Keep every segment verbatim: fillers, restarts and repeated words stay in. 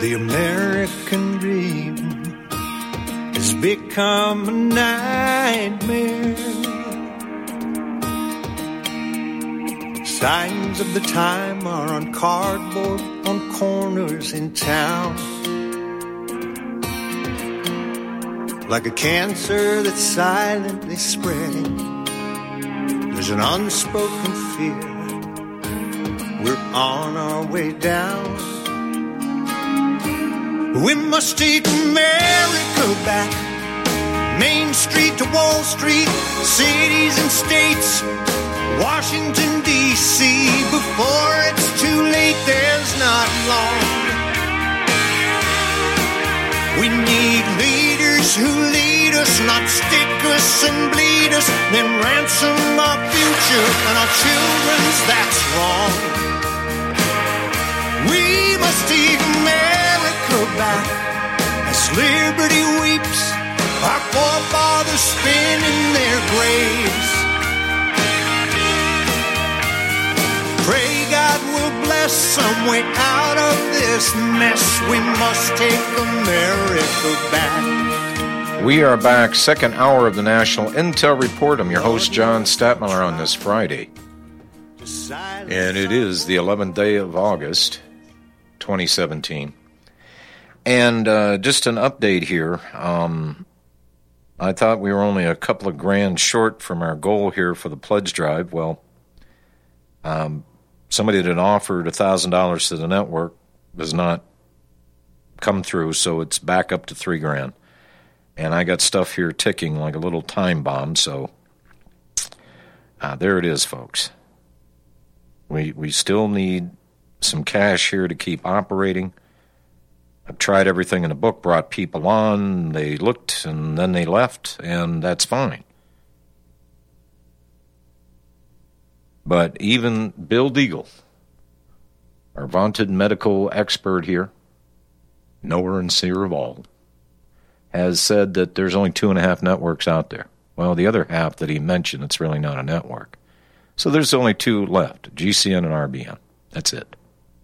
The American dream has become a nightmare. Signs of the time are on cardboard on corners in town. Like a cancer that's silently spreading, there's an unspoken fear. We're on our way down. We must take America back. Main Street to Wall Street, cities and states, Washington, D C Before it's too late, there's not long. We need leaders who lead us, not stick us and bleed us, then ransom our future and our children's. That's wrong. We must take America back as liberty weeps, our forefathers spin in their graves. Pray God will bless some way out of this mess. We must take America back. We are back, second hour of the National Intel Report. I'm your host, John Statmiller, on this Friday. And it is the eleventh day of August, twenty seventeen. And uh, just an update here. Um, I thought we were only a couple of grand short from our goal here for the pledge drive. Well, um, somebody that offered one thousand dollars to the network does not come through, so it's back up to three grand. And I got stuff here ticking like a little time bomb, so uh, there it is, folks. We we still need some cash here to keep operating. I've tried everything in the book, brought people on, they looked, and then they left, and that's fine. But even Bill Deagle, our vaunted medical expert here, knower and seer of all, has said that there's only two and a half networks out there. Well, the other half that he mentioned, it's really not a network. So there's only two left, G C N and R B N. That's it.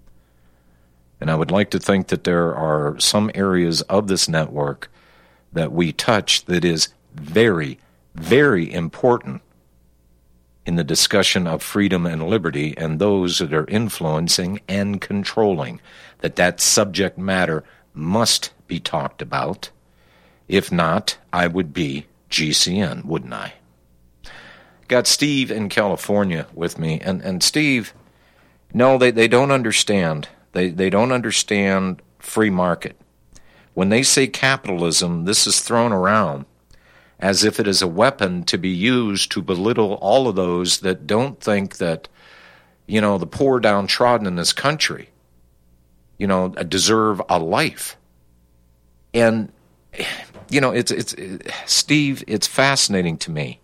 And I would like to think that there are some areas of this network that we touch that is very, very important in the discussion of freedom and liberty, and those that are influencing and controlling, that that subject matter must be talked about. If not, I would be G C N, wouldn't I? Got Steve in California with me, and, and Steve, no, they, they don't understand. They they don't understand free market. When they say capitalism, this is thrown around as if it is a weapon to be used to belittle all of those that don't think that, you know, the poor downtrodden in this country, you know, deserve a life. And, you know, it's it's it, Steve, it's fascinating to me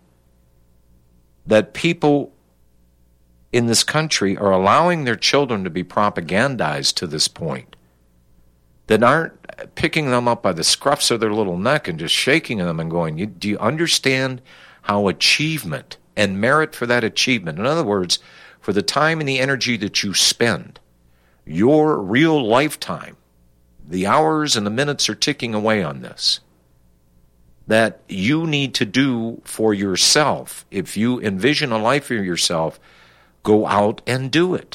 that people in this country are allowing their children to be propagandized to this point, that aren't picking them up by the scruffs of their little neck and just shaking them and going, you, do you understand how achievement and merit for that achievement, in other words, for the time and the energy that you spend, your real lifetime, the hours and the minutes are ticking away on this, that you need to do for yourself. If you envision a life for yourself, go out and do it.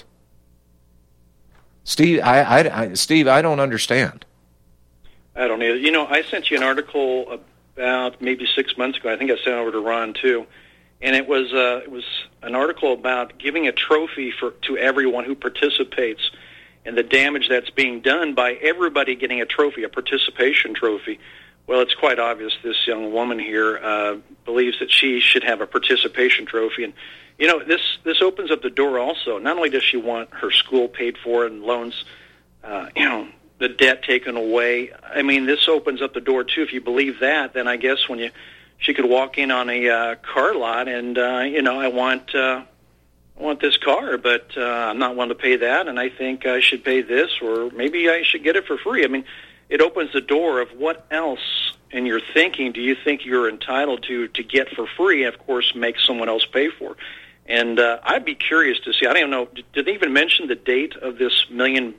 Steve, I, I, I, Steve, I don't understand. I don't either. You know, I sent you an article about maybe six months ago. I think I sent it over to Ron too, and it was uh, it was an article about giving a trophy for to everyone who participates, and the damage that's being done by everybody getting a trophy, a participation trophy. Well, it's quite obvious this young woman here uh, believes that she should have a participation trophy, and you know, this this opens up the door also. Not only does she want her school paid for and loans, uh, you know, the debt taken away. I mean, this opens up the door too. If you believe that, then I guess when you she could walk in on a uh, car lot and uh, you know, I want uh, I want this car, but uh, I'm not willing to pay that, and I think I should pay this, or maybe I should get it for free. I mean, it opens the door of what else in your thinking do you think you're entitled to to get for free, and of course make someone else pay for. And uh, I'd be curious to see, I don't know, did they even mention the date of this million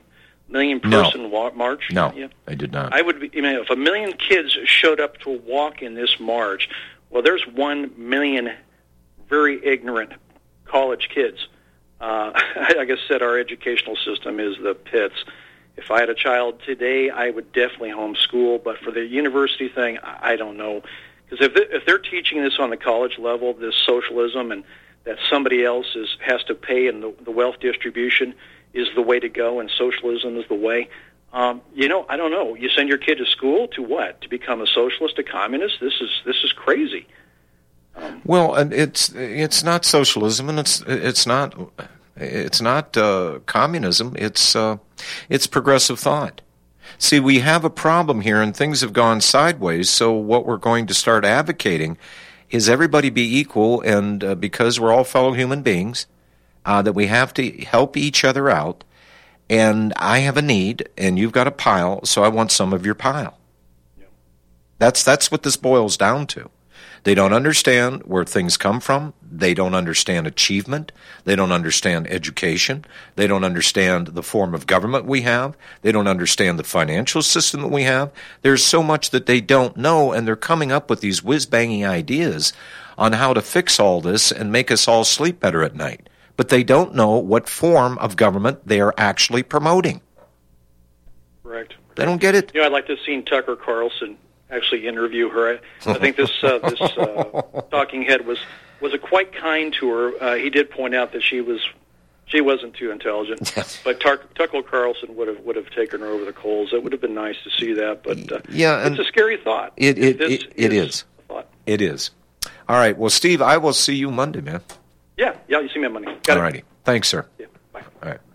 million person no. wa- march? No, yeah. I did not. I would be, you know, if a million kids showed up to walk in this march, well, there's one million very ignorant college kids. Uh, like I said, our educational system is the pits. If I had a child today, I would definitely homeschool. But for the university thing, I don't know. Because if, they, if they're teaching this on the college level, this socialism, and that somebody else is, has to pay and the, the wealth distribution is the way to go and socialism is the way, um, you know, I don't know. You send your kid to school to what? To become a socialist, a communist? This is this is crazy. Um, well, and it's it's not socialism, and it's it's not it's not uh, communism. It's uh, it's progressive thought. See, we have a problem here, and things have gone sideways. So what we're going to start advocating is everybody be equal, and uh, because we're all fellow human beings, uh, that we have to help each other out. And I have a need, and you've got a pile, so I want some of your pile. Yeah. That's that's what this boils down to. They don't understand where things come from. They don't understand achievement. They don't understand education. They don't understand the form of government we have. They don't understand the financial system that we have. There's so much that they don't know, and they're coming up with these whiz-banging ideas on how to fix all this and make us all sleep better at night. But they don't know what form of government they are actually promoting. Correct. They don't get it. You know, I'd like to have seen Tucker Carlson actually interview her. I, I think this uh, this uh, talking head was was a quite kind to her. Uh, he did point out that she was she wasn't too intelligent, but Tar- Tucker Carlson would have would have taken her over the coals. It would have been nice to see that, but uh, yeah, it's a scary thought. It it it, it is. is. A thought. It is. All right. Well, Steve, I will see you Monday, man. Yeah, yeah, you see me on Monday. Got All righty. Thanks, sir. Yeah, bye. All right.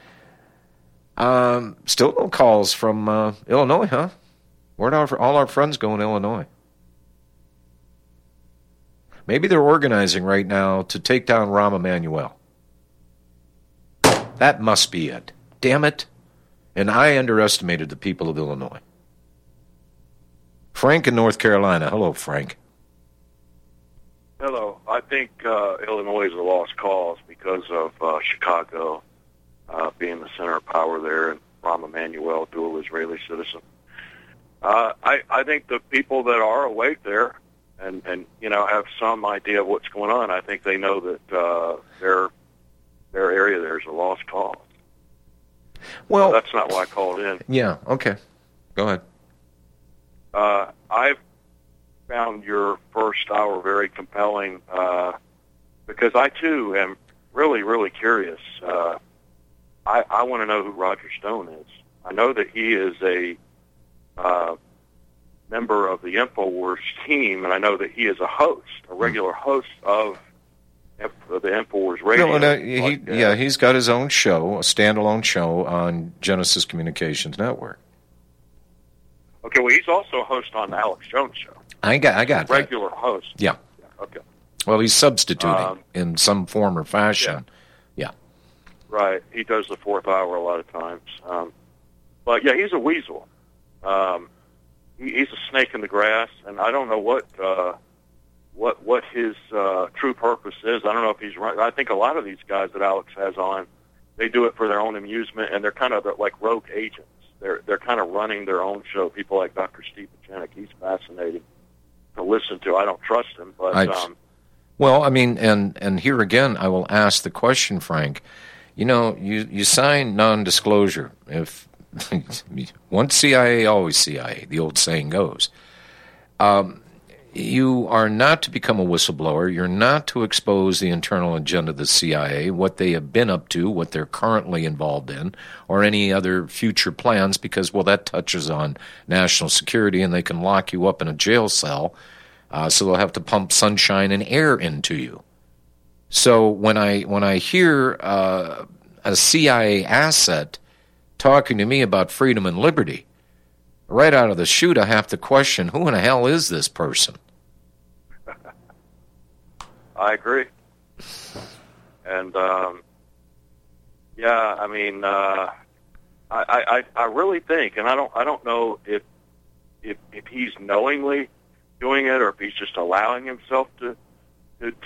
Um, still no calls from uh, Illinois, huh? Where'd our, all our friends go in Illinois? Maybe they're organizing right now to take down Rahm Emanuel. That must be it. Damn it. And I underestimated the people of Illinois. Frank in North Carolina. Hello, Frank. Hello. I think uh, Illinois is a lost cause because of uh, Chicago uh, being the center of power there and Rahm Emanuel, dual Israeli citizen. Uh, I, I think the people that are awake there and, and, you know, have some idea of what's going on, I think they know that uh, their their area there is a lost cause. Well, so that's not why I called in. Yeah, okay. Go ahead. Uh, I've found your first hour very compelling uh, because I, too, am really, really curious. Uh, I, I want to know who Roger Stone is. I know that he is a uh, member of the InfoWars team, and I know that he is a host, a regular host of the InfoWars radio. No, no, he, like, uh, yeah, he's got his own show, a standalone show on Genesis Communications Network. Okay, well, he's also a host on the Alex Jones Show. I got, I got regular that. host. Yeah. yeah. Okay. Well, he's substituting um, in some form or fashion. Yeah. yeah. Right. He does the fourth hour a lot of times. Um, but yeah, he's a weasel. Um, he, he's a snake in the grass, and I don't know what uh, what what his uh, true purpose is. I don't know if he's right. I think a lot of these guys that Alex has on, they do it for their own amusement, and they're kind of like rogue agents. They're they're kind of running their own show. People like Doctor Steve Pachanik, he's fascinating to listen to. I don't trust him, but I, um, well, I mean, and and here again, I will ask the question, Frank. You know, you you sign non-disclosure. If once C I A, always C I A, the old saying goes. Um, you are not to become a whistleblower. You're not to expose the internal agenda of the C I A, what they have been up to, what they're currently involved in, or any other future plans, because, well, that touches on national security, and they can lock you up in a jail cell, uh, so they'll have to pump sunshine and air into you. So when I when I hear uh, a C I A asset talking to me about freedom and liberty, right out of the chute, I have to question, who in the hell is this person? I agree. And, um, yeah, I mean, uh, I, I, I really think, and I don't I don't know if, if if he's knowingly doing it or if he's just allowing himself to to, to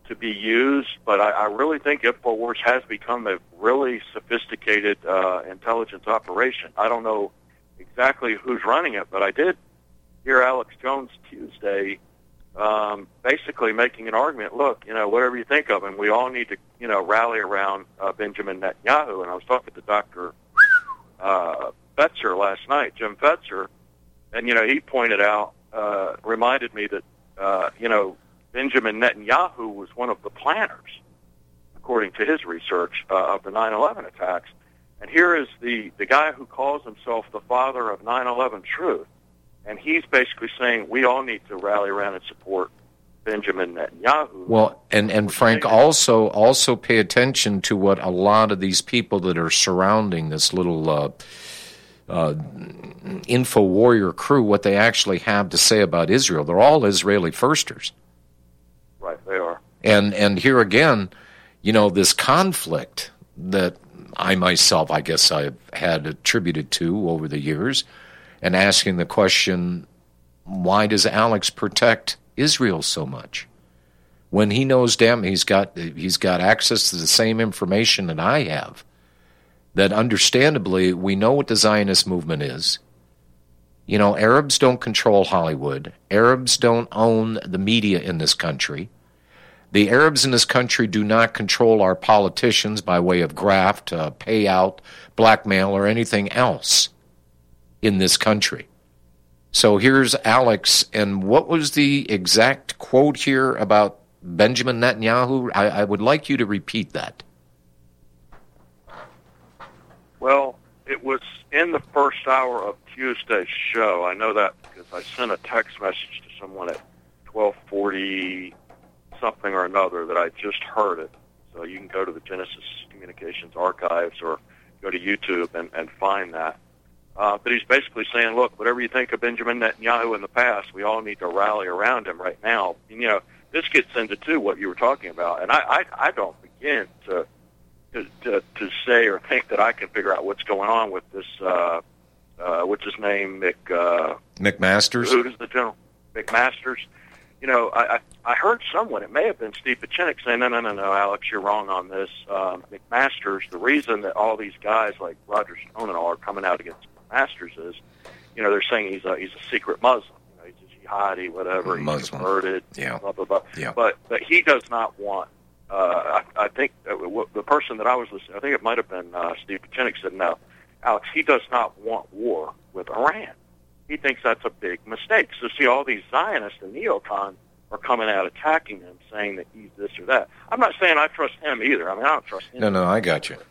to be used, but I, I really think InfoWars has become a really sophisticated uh, intelligence operation. I don't know exactly who's running it, but I did hear Alex Jones Tuesday um, basically making an argument, look, you know, whatever you think of him, we all need to, you know, rally around uh, Benjamin Netanyahu. And I was talking to Doctor Uh, Fetzer last night, Jim Fetzer, and, you know, he pointed out, uh, reminded me that, uh, you know, Benjamin Netanyahu was one of the planners, according to his research, uh, of the nine eleven attacks. And here is the, the guy who calls himself the father of nine eleven truth, and he's basically saying we all need to rally around and support Benjamin Netanyahu. Well, and, and Frank, also also pay attention to what a lot of these people that are surrounding this little uh, uh, info warrior crew, what they actually have to say about Israel. They're all Israeli firsters. Right, they are. And and here again, you know, this conflict that I myself, I guess I've had attributed to over the years, and asking the question, why does Alex protect Israel so much when he knows damn he's got he's got access to the same information that I have, that understandably we know what the Zionist movement is. You know, Arabs don't control Hollywood. Arabs don't own the media in this country. The Arabs in this country do not control our politicians by way of graft, uh, payout, blackmail, or anything else in this country. So here's Alex, and what was the exact quote here about Benjamin Netanyahu? I, I would like you to repeat that. Well, it was in the first hour of Tuesday's show. I know that because I sent a text message to someone at twelve forty something or another that I just heard it. So you can go to the Genesis Communications archives or go to YouTube and, and find that. Uh, but he's basically saying, look, whatever you think of Benjamin Netanyahu in the past, we all need to rally around him right now. And, you know, this gets into, too, what you were talking about. And I, I, I don't begin to, to to to say or think that I can figure out what's going on with this, uh, uh, what's his name, Mick... Uh, McMasters? Who is the general? McMasters. You know, I, I, I heard someone, it may have been Steve Pachinik, saying, no, no, no, no, Alex, you're wrong on this. Um, McMasters, the reason that all these guys like Roger Stone and all are coming out against Masters is, you know, they're saying he's a he's a secret Muslim, you know, he's a jihadi, whatever, Muslim. he's converted, yeah, blah blah blah. Yeah. But but he does not want. Uh, I, I think uh, the person that I was listening, I think it might have been uh, Steve Pachinik, said, no, Alex, he does not want war with Iran. He thinks that's a big mistake. So see, all these Zionists and neocons are coming out attacking him, saying that he's this or that. I'm not saying I trust him either. I mean, I don't trust him. No, no, I got you.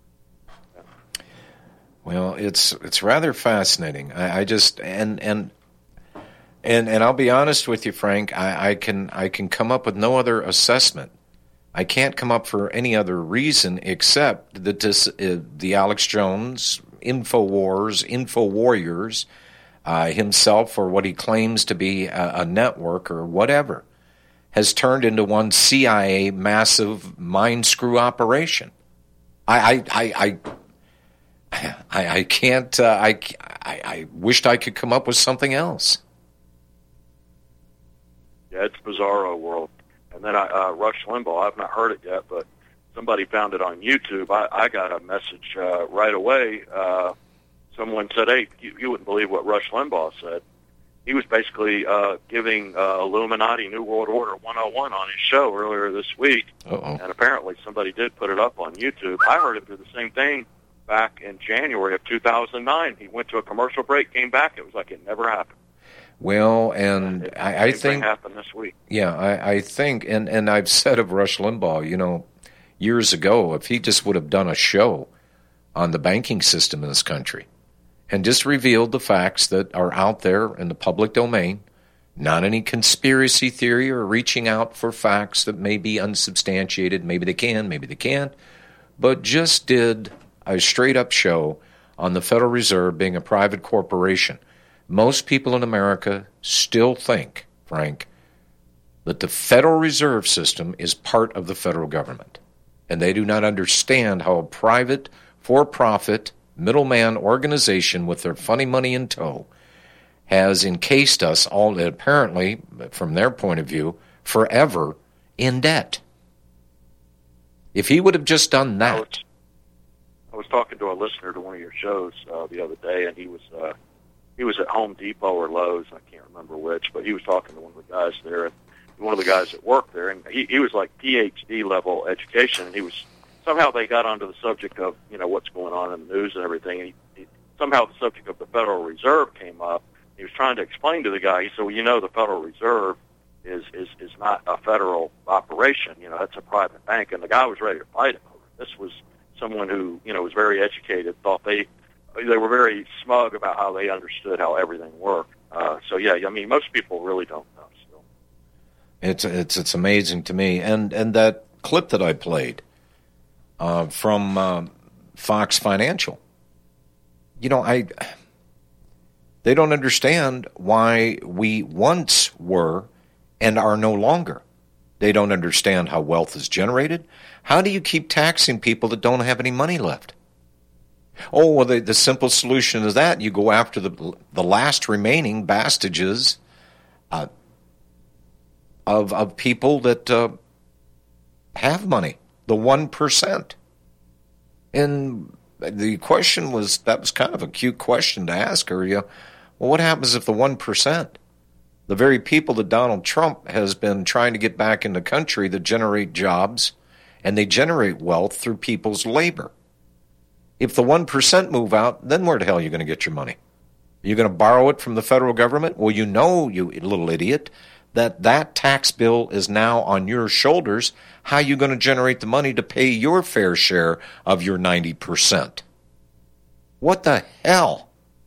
Well, it's it's rather fascinating. I, I just and and and and I'll be honest with you, Frank. I, I can I can come up with no other assessment. I can't come up for any other reason except that this uh, the Alex Jones InfoWars, Info Warriors uh, himself, or what he claims to be a, a network or whatever, has turned into one C I A massive mind screw operation. I I I. I I, I can't. Uh, I, I I wished I could come up with something else. Yeah, it's bizarro world. And then I, uh, Rush Limbaugh. I've not heard it yet, but somebody found it on YouTube. I, I got a message uh, right away. Uh, someone said, "Hey, you, you wouldn't believe what Rush Limbaugh said." He was basically uh, giving uh, Illuminati New World Order one oh one on his show earlier this week, Uh-oh. and apparently somebody did put it up on YouTube. I heard him do the same thing back in January of two thousand nine. He went to a commercial break, came back. It was like it never happened. Well, and it, I, I think happened this week. Yeah, I, I think, and, and I've said of Rush Limbaugh, you know, years ago, if he just would have done a show on the banking system in this country and just revealed the facts that are out there in the public domain, not any conspiracy theory or reaching out for facts that may be unsubstantiated, maybe they can, maybe they can't, but just did a straight-up show on the Federal Reserve being a private corporation. Most people in America still think, Frank, that the Federal Reserve System is part of the federal government. And they do not understand how a private, for-profit, middleman organization with their funny money in tow has encased us all, apparently, from their point of view, forever in debt. If he would have just done that. I was, I was talking to a listener to one of your shows uh, the other day, and he was uh, he was at Home Depot or Lowe's, I can't remember which, but he was talking to one of the guys there, and one of the guys that worked there, and he, he was like P H D level education, and he was somehow they got onto the subject of, you know, what's going on in the news and everything, and he, he, somehow the subject of the Federal Reserve came up. He was trying to explain to the guy, he said, well, you know, the Federal Reserve is, is, is not a federal operation. You know, that's a private bank. And the guy was ready to fight him. This was someone who, you know, was very educated, thought they they were very smug about how they understood how everything worked. Uh, so, yeah, I mean, most people really don't know still. It's, it's, it's amazing to me. And, and that clip that I played uh, from uh, Fox Financial, you know, I... They don't understand why we once were and are no longer. They don't understand how wealth is generated. How do you keep taxing people that don't have any money left? Oh, well, the, the simple solution is that you go after the the last remaining bastages uh, of of people that uh, have money, the one percent. And the question was, that was kind of a cute question to ask her. You know, well, what happens if the one percent, the very people that Donald Trump has been trying to get back in the country that generate jobs and they generate wealth through people's labor? If the one percent move out, then where the hell are you going to get your money? Are you going to borrow it from the federal government? Well, you know, you little idiot, that that tax bill is now on your shoulders. How are you going to generate the money to pay your fair share of your ninety percent? What the hell?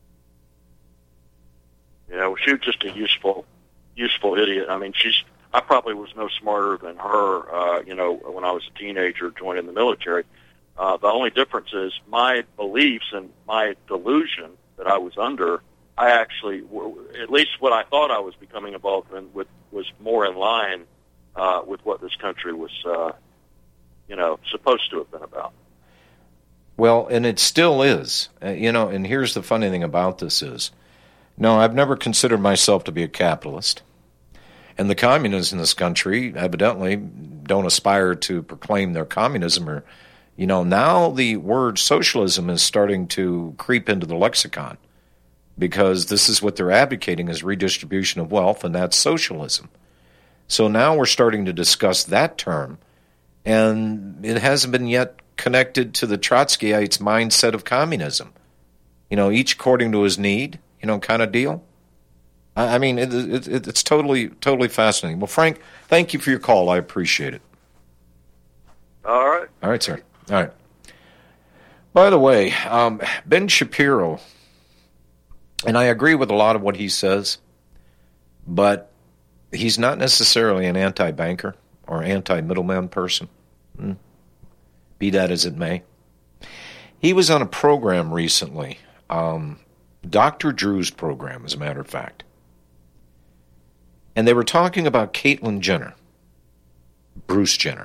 Yeah, well, she was just a useful, useful idiot. I mean, she's. I probably was no smarter than her. Uh, you know, when I was a teenager joining the military. Uh, the only difference is my beliefs and my delusion that I was under. I actually, at least what I thought I was becoming involved in, with, was more in line uh, with what this country was, uh, you know, supposed to have been about. Well, and it still is. Uh, you know, and here's the funny thing about this is, no, I've never considered myself to be a capitalist. And the communists in this country evidently don't aspire to proclaim their communism. Or, you know, now the word socialism is starting to creep into the lexicon because this is what they're advocating is redistribution of wealth, and that's socialism. So now we're starting to discuss that term, and it hasn't been yet connected to the Trotskyites' mindset of communism. You know, each according to his need, you know, kind of deal. I, I mean, it, it, it, it's totally, totally fascinating. Well, Frank, thank you for your call. I appreciate it. All right. All right, sir. All right. By the way, um, Ben Shapiro, and I agree with a lot of what he says, but he's not necessarily an anti-banker or anti-middleman person. Hmm. Be that as it may. He was on a program recently, um, Doctor Drew's program, as a matter of fact. And they were talking about Caitlyn Jenner, Bruce Jenner.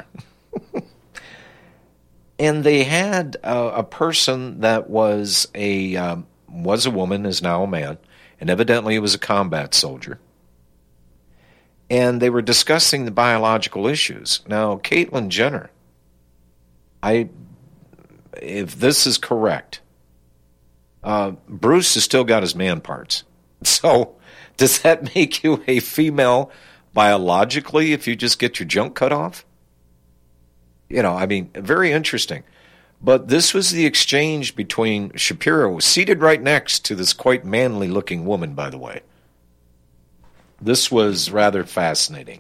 And they had uh, a person that was a um, was a woman, is now a man, and evidently he was a combat soldier. And they were discussing the biological issues. Now, Caitlyn Jenner, I, if this is correct, uh, Bruce has still got his man parts. So, does that make you a female biologically if you just get your junk cut off? You know, I mean, very interesting. But this was the exchange between Shapiro, seated right next to this quite manly-looking woman, by the way. This was rather fascinating.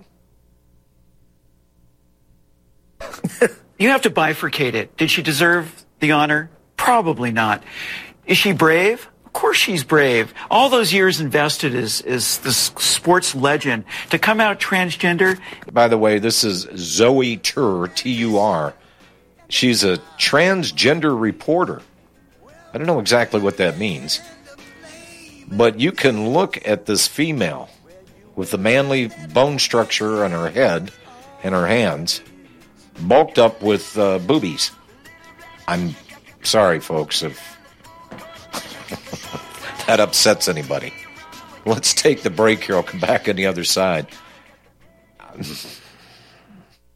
You have to bifurcate it. Did she deserve the honor? Probably not. Is she brave? Of course she's brave. All those years invested as, as this sports legend to come out transgender. By the way, this is Zoe Tur, T U R. She's a transgender reporter. I don't know exactly what that means. But you can look at this female with the manly bone structure on her head and her hands, bulked up with uh, boobies. I'm sorry, folks, if that upsets anybody. Let's take the break here. I'll come back on the other side.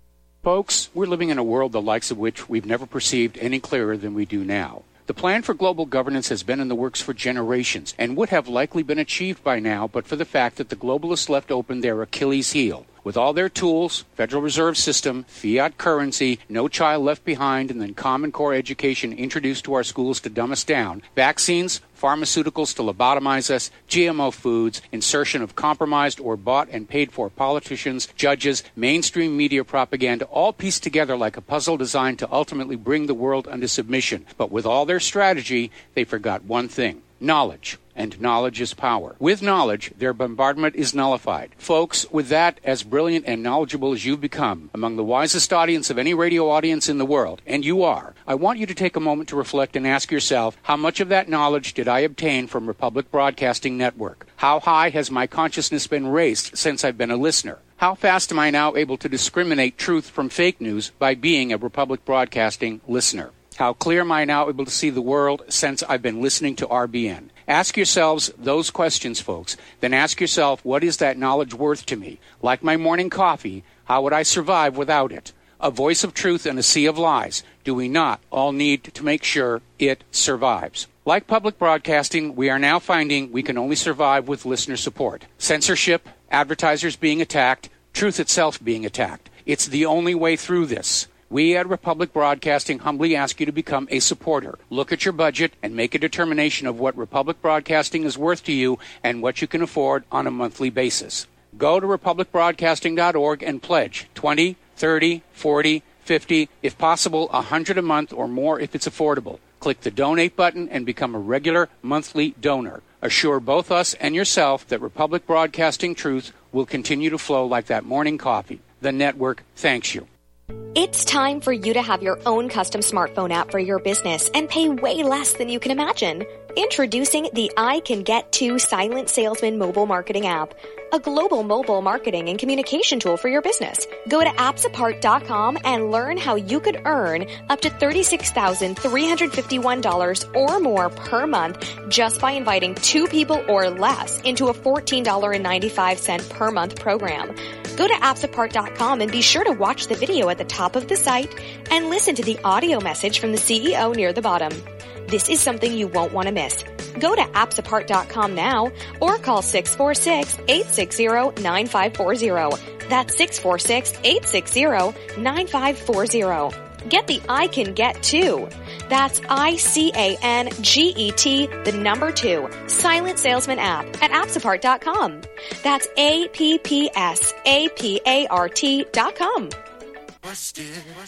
Folks, we're living in a world the likes of which we've never perceived any clearer than we do now. The plan for global governance has been in the works for generations and would have likely been achieved by now but for the fact that the globalists left open their Achilles heel. With all their tools, Federal Reserve System, fiat currency, no child left behind, and then Common Core education introduced to our schools to dumb us down, vaccines, pharmaceuticals to lobotomize us, G M O foods, insertion of compromised or bought and paid for politicians, judges, mainstream media propaganda, all pieced together like a puzzle designed to ultimately bring the world under submission. But with all their strategy, they forgot one thing: knowledge. And knowledge is power. With knowledge, their bombardment is nullified. Folks, with that, as brilliant and knowledgeable as you've become, among the wisest audience of any radio audience in the world, and you are, I want you to take a moment to reflect and ask yourself, how much of that knowledge did I obtain from Republic Broadcasting Network? How high has my consciousness been raised since I've been a listener? How fast am I now able to discriminate truth from fake news by being a Republic Broadcasting listener? How clear am I now able to see the world since I've been listening to R B N? Ask yourselves those questions, folks. Then ask yourself, what is that knowledge worth to me? Like my morning coffee, how would I survive without it? A voice of truth in a sea of lies. Do we not all need to make sure it survives? Like public broadcasting, we are now finding we can only survive with listener support. Censorship, advertisers being attacked, truth itself being attacked. It's the only way through this. We at Republic Broadcasting humbly ask you to become a supporter. Look at your budget and make a determination of what Republic Broadcasting is worth to you and what you can afford on a monthly basis. Go to republic broadcasting dot org and pledge twenty, thirty, forty, fifty, if possible one hundred a month or more if it's affordable. Click the donate button and become a regular monthly donor. Assure both us and yourself that Republic Broadcasting truth will continue to flow like that morning coffee. The network thanks you. It's time for you to have your own custom smartphone app for your business and pay way less than you can imagine. Introducing the I Can Get To Silent Salesman mobile marketing app, a global mobile marketing and communication tool for your business. Go to apps apart dot com and learn how you could earn up to thirty-six thousand three hundred fifty-one dollars or more per month just by inviting two people or less into a fourteen dollars and ninety-five cents per month program. Go to apps apart dot com and be sure to watch the video at the top of the site and listen to the audio message from the C E O near the bottom. This is something you won't want to miss. Go to apps apart dot com now or call six four six, eight six zero, nine five four zero. That's six four six, eight six zero, nine five four zero. Get the I Can Get To. That's I C A N G E T, the number two, Silent Salesman app at apps apart dot com. That's A P P S A P A R T dot com. Busted,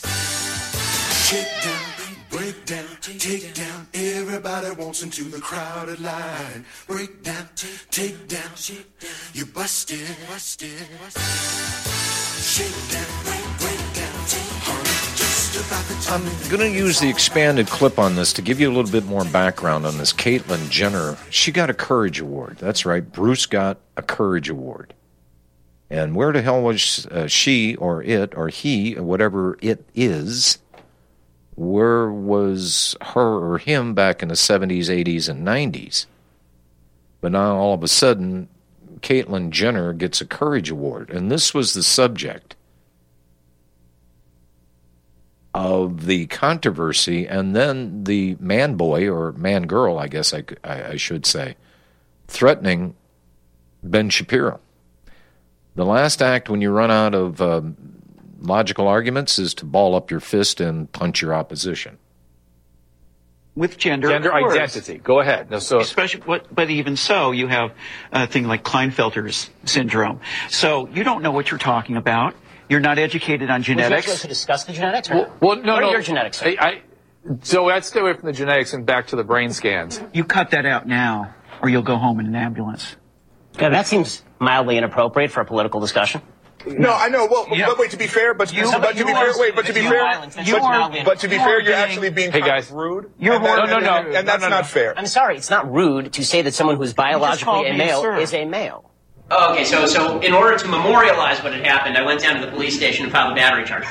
shake down, break down, take down. Everybody wants into the crowded line. Break down, take down, you busted, busted. Shake down, break, break down, honey, just about the time. I'm going to use the expanded clip on this to give you a little bit more background on this. Caitlyn Jenner, she got a Courage Award. That's right, Bruce got a Courage Award. And where the hell was uh, she or it or he, or whatever it is, where was her or him back in the seventies, eighties, and nineties? But now all of a sudden, Caitlyn Jenner gets a Courage Award. And this was the subject of the controversy, and then the man boy, or man girl, I guess I, I, I should say, threatening Ben Shapiro. The last act when you run out of uh, logical arguments is to ball up your fist and punch your opposition. With gender, gender identity. Go ahead. No, so, especially, but, but even so, you have a thing like Klinefelter's syndrome. So you don't know what you're talking about. You're not educated on genetics. Would you like to discuss the genetics? Or well, well, no, what no. are your genetics? I, I, so I'd stay away from the genetics and back to the brain scans. You cut that out now, or you'll go home in an ambulance. Yeah, that seems mildly inappropriate for a political discussion. No, I know. Well, yeah. but wait. To be fair, but, you, but to be fair, wait. But to be fair, but, but to be fair, you're actually being hey kind guys, of rude. You're and that, no, no, and, no, and, and that's no, no, not no. fair. I'm sorry, it's not rude to say that someone who's biologically a male a is a male. Oh, okay, so so in order to memorialize what had happened, I went down to the police station and filed a battery charge.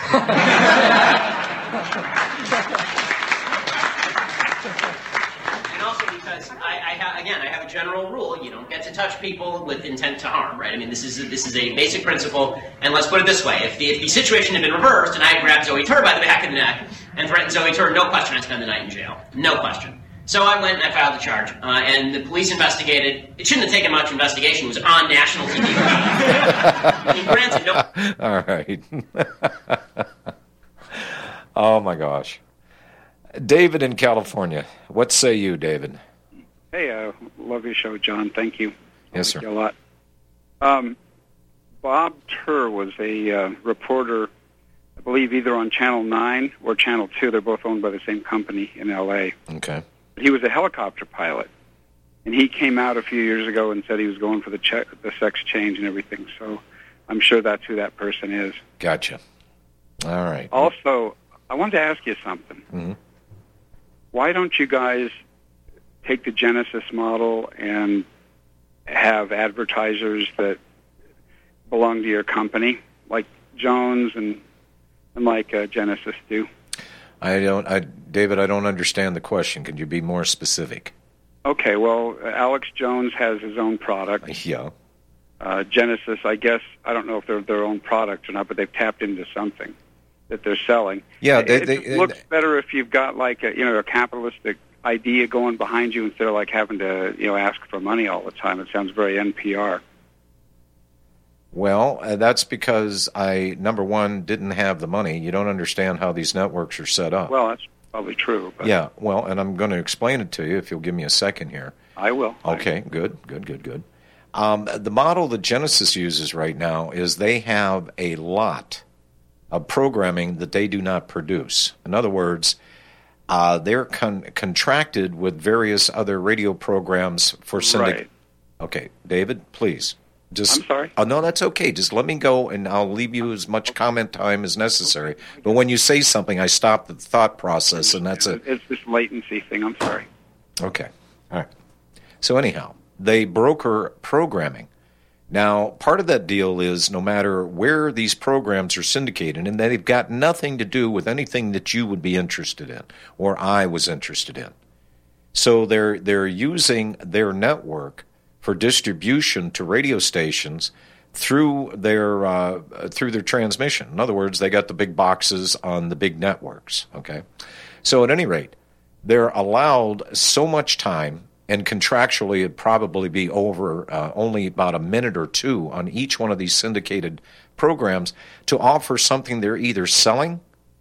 And also because because I, I ha- again, I have a general rule: you don't get to touch people with intent to harm, right? I mean, this is a, this is a basic principle. And let's put it this way: if the, if the situation had been reversed, and I had grabbed Zoe Tur by the back of the neck and threatened Zoe Tur, no question, I'd spend the night in jail, no question. So I went and I filed the charge, uh, and the police investigated. It shouldn't have taken much investigation. It was on national T V. I mean, granted, no. All right. Oh, my gosh. David in California. What say you, David? Hey, uh, love your show, John. Thank you. Yes, sir. Thank you a lot. Um, Bob Tur was a uh, reporter, I believe, either on Channel nine or Channel two. They're both owned by the same company in L A. Okay. He was a helicopter pilot, and he came out a few years ago and said he was going for the, che- the sex change and everything, so I'm sure that's who that person is. Gotcha. All right. Also, I wanted to ask you something. Mm-hmm. Why don't you guys take the Genesis model and have advertisers that belong to your company, like Jones and, and like uh, Genesis do? I don't, I, David, I don't understand the question. Could you be more specific? Okay, well, Alex Jones has his own product. Yeah. Uh, Genesis, I guess, I don't know if they're their own product or not, but they've tapped into something that they're selling. Yeah, they, it, they, it just looks they, better if you've got like a, you know, a capitalistic idea going behind you instead of like having to, you know, ask for money all the time. It sounds very N P R. Well, uh, that's because I, number one, didn't have the money. You don't understand how these networks are set up. Well, that's probably true. But yeah, well, and I'm going to explain it to you if you'll give me a second here. I will. Okay, good, good, good, good. Um, the model that Genesis uses right now is they have a lot of programming that they do not produce. In other words, uh, they're con- contracted with various other radio programs for syndicate. Right. Okay, David, please. Just, I'm sorry. Oh, no, that's okay. Just let me go, and I'll leave you as much comment time as necessary. But when you say something, I stop the thought process, and that's it. It's this latency thing. I'm sorry. Okay. All right. So anyhow, they broker programming. Now, part of that deal is no matter where these programs are syndicated, and they've got nothing to do with anything that you would be interested in or I was interested in. So they're they're using their network for distribution to radio stations through their uh, through their transmission. In other words, they got the big boxes on the big networks. Okay, so at any rate, they're allowed so much time, and contractually it'd probably be over uh, only about a minute or two on each one of these syndicated programs to offer something they're either selling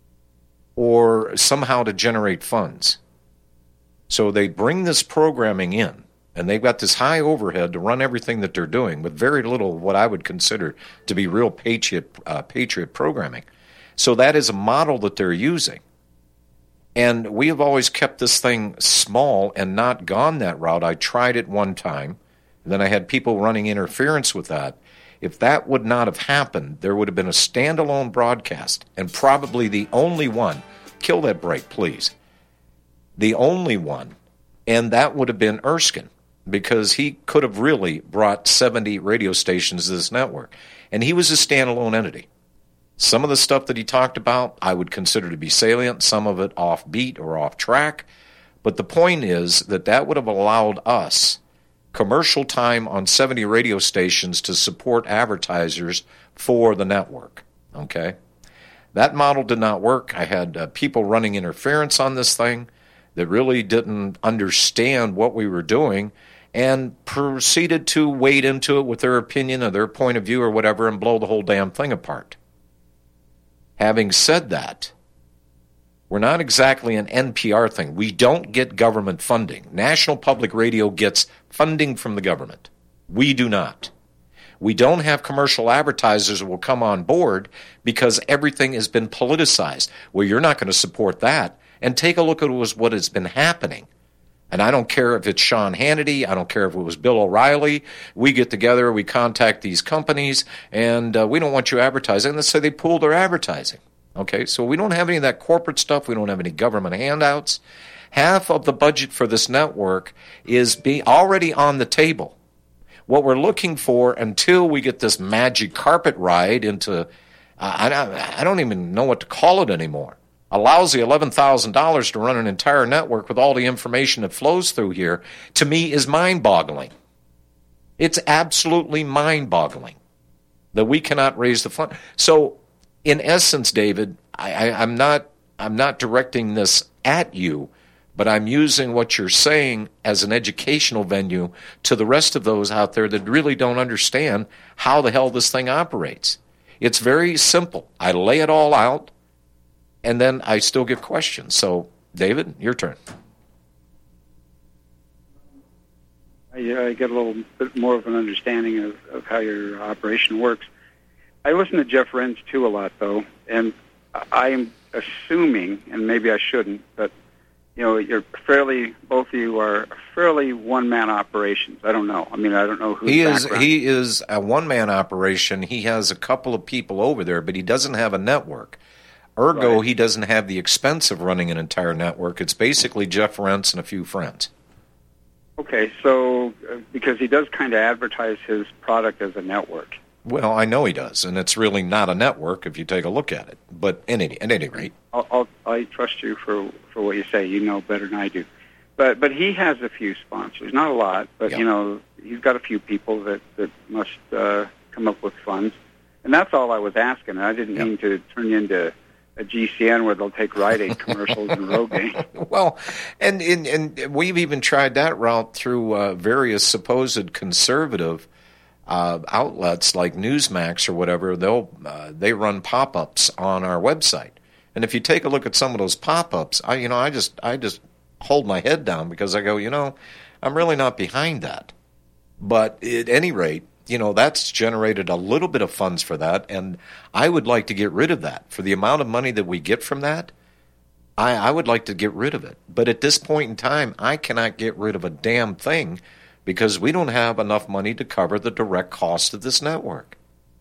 or somehow to generate funds. So they bring this programming in, and they've got this high overhead to run everything that they're doing with very little what I would consider to be real patriot, uh, patriot programming. So that is a model that they're using. And we have always kept this thing small and not gone that route. I tried it one time, and then I had people running interference with that. If that would not have happened, there would have been a standalone broadcast, and probably the only one. Kill that break, please. The only one, and that would have been Erskine, because he could have really brought seventy radio stations to this network. And he was a standalone entity. Some of the stuff that he talked about I would consider to be salient, some of it off-beat or off-track. But the point is that that would have allowed us commercial time on seventy radio stations to support advertisers for the network. Okay? That model did not work. I had uh, people running interference on this thing that really didn't understand what we were doing and proceeded to wade into it with their opinion or their point of view or whatever and blow the whole damn thing apart. Having said that, we're not exactly an N P R thing. We don't get government funding. National Public Radio gets funding from the government. We do not. We don't have commercial advertisers that will come on board because everything has been politicized. Well, you're not going to support that. And take a look at what has been happening. And I don't care if it's Sean Hannity. I don't care if it was Bill O'Reilly. We get together, we contact these companies, and uh, we don't want you advertising. Let's say they pull their advertising. Okay, so we don't have any of that corporate stuff. We don't have any government handouts. Half of the budget for this network is be already on the table. What we're looking for until we get this magic carpet ride into, uh, I, I don't even know what to call it anymore. a lousy eleven thousand dollars to run an entire network with all the information that flows through here, to me is mind-boggling. It's absolutely mind-boggling that we cannot raise the fund. So, in essence, David, I, I, I'm not I'm not directing this at you, but I'm using what you're saying as an educational venue to the rest of those out there that really don't understand how the hell this thing operates. It's very simple. I lay it all out, and then I still get questions. So, David, your turn. I, I get a little bit more of an understanding of, of how your operation works. I listen to Jeff Rense, too, a lot, though, and I'm assuming, and maybe I shouldn't, but, you know, you're fairly, both of you are fairly one-man operations. I don't know. I mean, I don't know who's He is background. He is a one-man operation. He has a couple of people over there, but he doesn't have a network. Ergo, Right. he doesn't have the expense of running an entire network. It's basically Jeff Rense and a few friends. Okay, so uh, because he does kind of advertise his product as a network. Well, I know he does, and it's really not a network if you take a look at it. But at any, at any rate. I'll, I'll, I trust you for, for what you say. You know better than I do. But but he has a few sponsors, not a lot, but, Yeah. you know, he's got a few people that, that must uh, come up with funds. And that's all I was asking. I didn't Yeah. mean to turn you into a G C N where they'll take Rite Aid commercials and Rogaine. Well, and, and and we've even tried that route through uh, various supposed conservative uh, outlets like Newsmax or whatever. They'll uh, they run pop-ups on our website, and if you take a look at some of those pop-ups, I you know I just I just hold my head down because I go, you know, I'm really not behind that. But at any rate, you know, that's generated a little bit of funds for that, and I would like to get rid of that. For the amount of money that we get from that, I, I would like to get rid of it. But at this point in time, I cannot get rid of a damn thing because we don't have enough money to cover the direct cost of this network.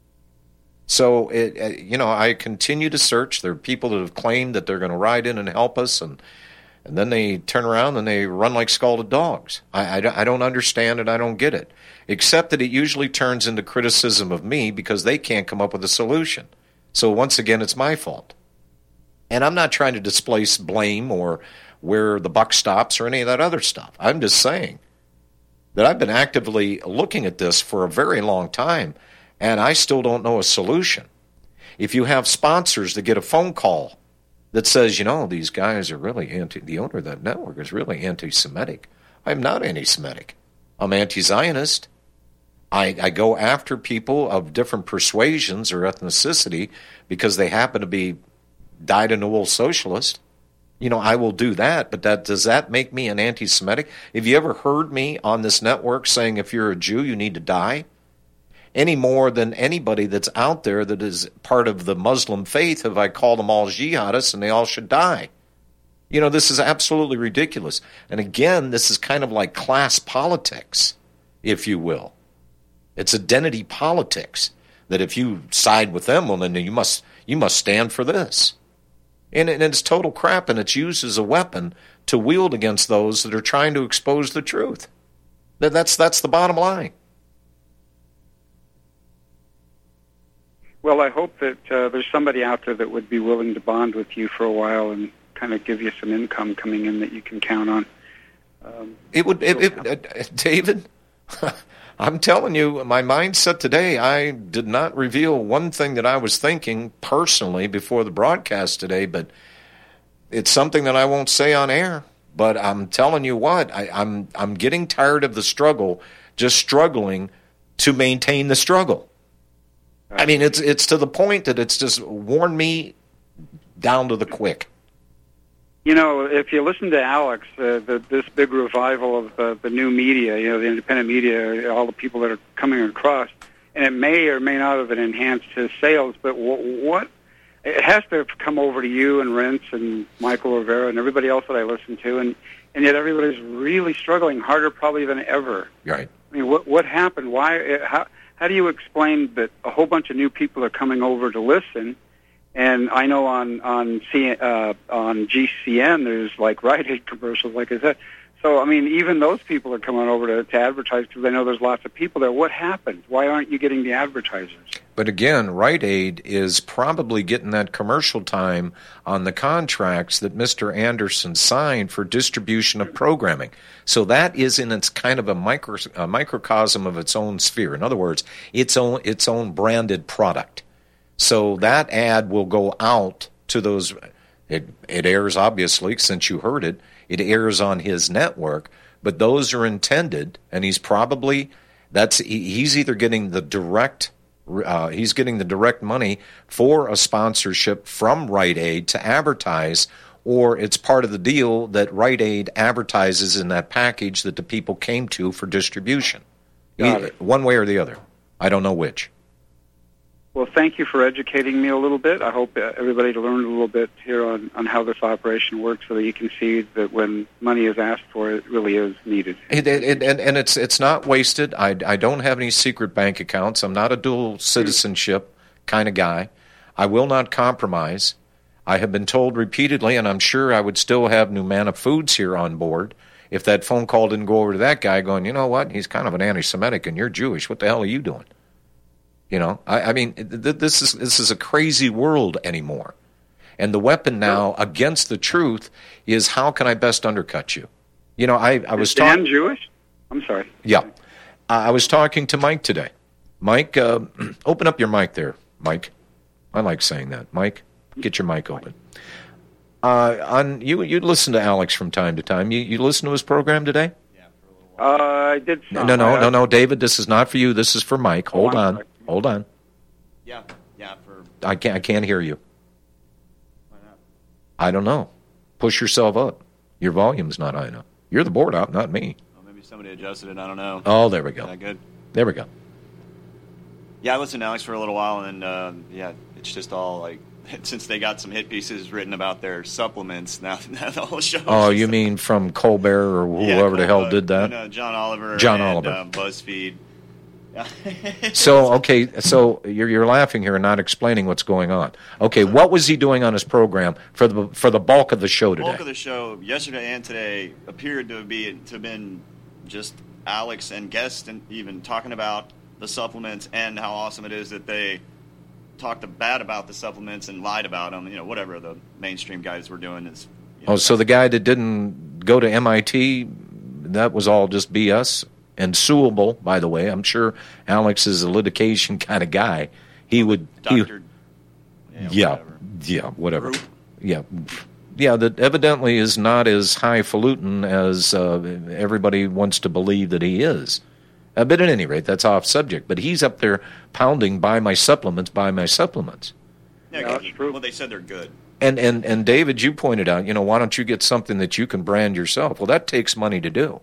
So, it, uh, you know, I continue to search. There are people that have claimed that they're going to ride in and help us, and and then they turn around and they run like scalded dogs. I, I, I don't understand it. I don't get it. Except that it usually turns into criticism of me because they can't come up with a solution. So once again, it's my fault. And I'm not trying to displace blame or where the buck stops or any of that other stuff. I'm just saying that I've been actively looking at this for a very long time, and I still don't know a solution. If you have sponsors that get a phone call that says, you know, these guys are really anti, the owner of that network is really anti-Semitic. I'm not anti-Semitic. I'm anti-Zionist. I, I go after people of different persuasions or ethnicity because they happen to be dyed-in-the-wool socialist. You know, I will do that, but that does that make me an anti-Semitic? Have you ever heard me on this network saying if you're a Jew, you need to die? Any more than anybody that's out there that is part of the Muslim faith have I called them all jihadists and they all should die. You know, this is absolutely ridiculous. And again, this is kind of like class politics, if you will. It's identity politics, that if you side with them, well, then you must you must stand for this. And, and it's total crap, and it's used as a weapon to wield against those that are trying to expose the truth. That, that's, that's the bottom line. Well, I hope that uh, there's somebody out there that would be willing to bond with you for a while and kind of give you some income coming in that you can count on. Um, it would, it, it, uh, David, I'm telling you, my mindset today, I did not reveal one thing that I was thinking personally before the broadcast today, but it's something that I won't say on air. But I'm telling you what, I, I'm I'm getting tired of the struggle, just struggling to maintain the struggle. I mean, it's it's to the point that it's just worn me down to the quick. You know, if you listen to Alex, uh, the, this big revival of uh, the new media, you know, the independent media, all the people that are coming across, and it may or may not have enhanced his sales, but w- what it has to come over to you and Rentz and Michael Rivera and everybody else that I listen to, and, and yet everybody's really struggling harder probably than ever. Right. I mean, what what happened? Why? How how do you explain that a whole bunch of new people are coming over to listen? And I know on on C, uh, on G C N there's like Rite Aid commercials, like I said. So, I mean, even those people are coming over to, to advertise because they know there's lots of people there. What happened? Why aren't you getting the advertisers? But again, Rite Aid is probably getting that commercial time on the contracts that Mister Anderson signed for distribution of programming. So that is in its kind of a, micro, a microcosm of its own sphere. In other words, its own its own branded product. So that ad will go out to those. It, it airs, obviously, since you heard it. It airs on his network, but those are intended, and he's probably that's he's either getting the direct uh, he's getting the direct money for a sponsorship from Rite Aid to advertise, or it's part of the deal that Rite Aid advertises in that package that the people came to for distribution. Either, one way or the other. I don't know which. Well, thank you for educating me a little bit. I hope uh, everybody to learn a little bit here on, on how this operation works so that you can see that when money is asked for, it really is needed. It, it, and, and it's it's not wasted. I, I don't have any secret bank accounts. I'm not a dual citizenship kind of guy. I will not compromise. I have been told repeatedly, and I'm sure I would still have Numana Foods here on board if that phone call didn't go over to that guy going, you know what, he's kind of an anti-Semitic and you're Jewish. What the hell are you doing? You know, I, I mean, th- this is this is a crazy world anymore. And the weapon now against the truth is how can I best undercut you? You know, I, I was talking... Jewish? I'm sorry. Yeah. I was talking to Mike today. Mike, uh, open up your mic there, Mike. I like saying that. Mike, get your mic open. Uh, on you, you listen to Alex from time to time. You, you listen to his program today? Uh, I did some. No, no, no, no, David, this is not for you. This is for Mike. Hold on. Sorry. Hold on. Yeah, yeah. For I can't. I can't hear you. Why not? I don't know. Push yourself up. Your volume's not high enough. You're the board op, not me. Oh, maybe somebody adjusted it. I don't know. Oh, there we go. Is that good? There we go. Yeah, I listened to Alex for a little while, and uh, yeah, it's just all like since they got some hit pieces written about their supplements, now, now the whole show. Oh, you mean from Colbert or whoever yeah, the hell did that? No, John Oliver. John and, Oliver. Um, BuzzFeed. So, okay, so you're you're laughing here and not explaining what's going on. Okay, what was he doing on his program for the for the bulk of the show today? The bulk of the show yesterday and today appeared to be to have been just Alex and guests and even talking about the supplements and how awesome it is that they talked bad about the supplements and lied about them. You know, whatever the mainstream guys were doing is. You know, oh, so the guy that didn't go to M I T, that was all just B S? And suable, by the way. I'm sure Alex is a litigation kind of guy. He would... Doctor He, yeah, yeah, whatever. Yeah, yeah, that evidently is not as highfalutin as uh, everybody wants to believe that he is. Uh, but at any rate, that's off subject. But he's up there pounding, buy my supplements, buy my supplements. Yeah, that's true. Well, they said they're good. And, and, and David, you pointed out, you know, why don't you get something that you can brand yourself? Well, that takes money to do.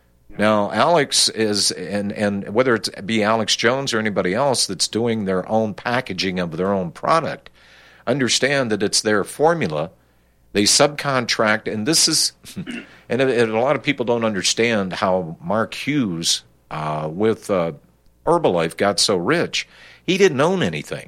Now, Alex is, and, and whether it be Alex Jones or anybody else that's doing their own packaging of their own product, understand that it's their formula. They subcontract, and this is, and, and a lot of people don't understand how Mark Hughes uh, with uh, Herbalife got so rich. He didn't own anything.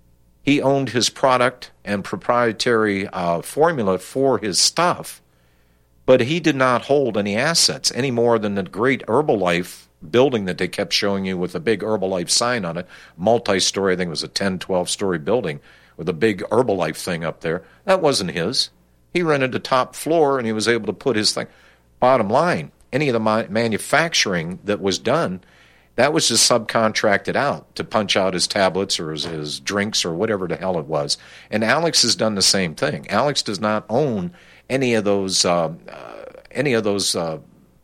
He owned his product and proprietary uh, formula for his stuff. But he did not hold any assets any more than the great Herbalife building that they kept showing you with a big Herbalife sign on it, multi-story, I think it was a ten, twelve-story building with a big Herbalife thing up there. That wasn't his. He rented the top floor, and he was able to put his thing. Bottom line, any of the ma- manufacturing that was done, that was just subcontracted out to punch out his tablets or his, his drinks or whatever the hell it was. And Alex has done the same thing. Alex does not own any of those uh, uh, any of those uh,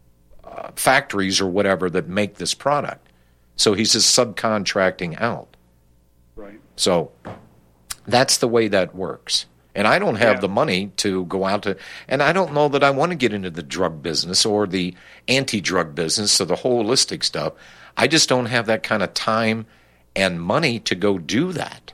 uh, factories or whatever that make this product. So he's just subcontracting out. Right. So that's the way that works. And I don't have yeah. the money to go out to, and I don't know that I want to get into the drug business or the anti-drug business or the holistic stuff. I just don't have that kind of time and money to go do that.